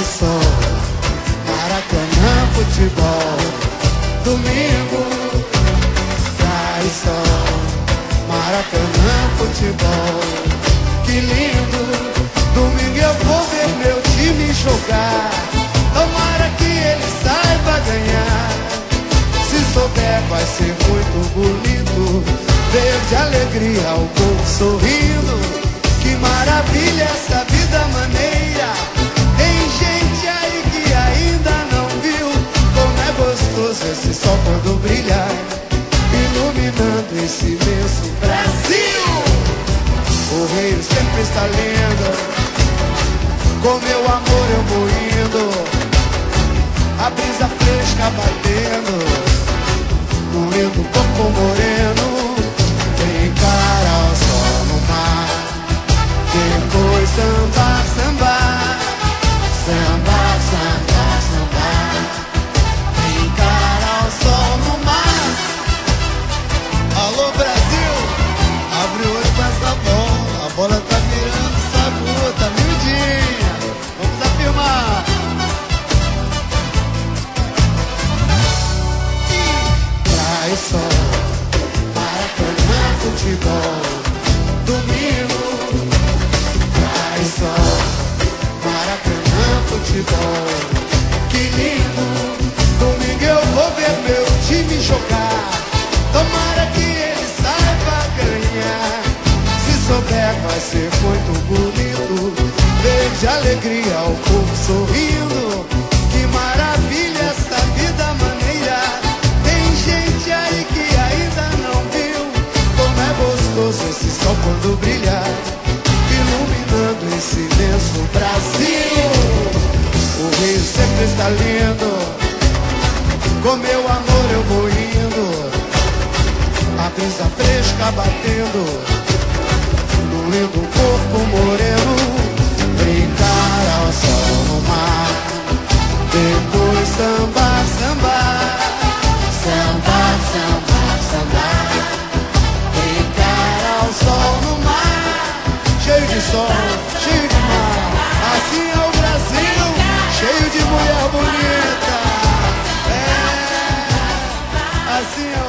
sol, Maracanã, futebol. Domingo, praia e sol, Maracanã, futebol. Que lindo, domingo eu vou ver meu time jogar. Tomara que ele saiba ganhar. Se souber vai ser muito bonito, ver de alegria o povo sorrindo. Que maravilha essa vida maneira. Tem gente aí que ainda não viu como é gostoso esse sol quando brilha, iluminando esse imenso Brasil. O rio sempre está lindo, com meu amor eu vou indo. A brisa fresca batendo no lindo corpo moreno. Brincar ao sol no mar, depois sambar, sambar, sambar, sambar, sambar. Brincar ao sol no mar. Alô Brasil, abre o olho pra essa bola. A bola tá virando sabu, tá miudinha. Vamos afirmar. Praia e sol, Maracanã, futebol. Domingo, praia e sol, Maracanã, futebol. Que lindo, domingo eu vou ver meu time jogar. Tomara que ele saiba ganhar. Se souber vai ser muito bonito, ver de alegria o povo sorrindo. Que maravilha essa vida maneira. Tem gente aí que ainda não viu como é gostoso esse sol quando brilha, iluminando esse imenso Brasil. O rio sempre está lindo, com meu amor eu vou indo. A brisa fresca batendo no lindo corpo moreno. Brincar ao sol no mar, depois sambar, sambar, sambar, sambar, sambar. Brincar ao sol no mar, cheio de sol, cheio de mar. Assim é o Brasil, cheio de mulher bonita. É, assim é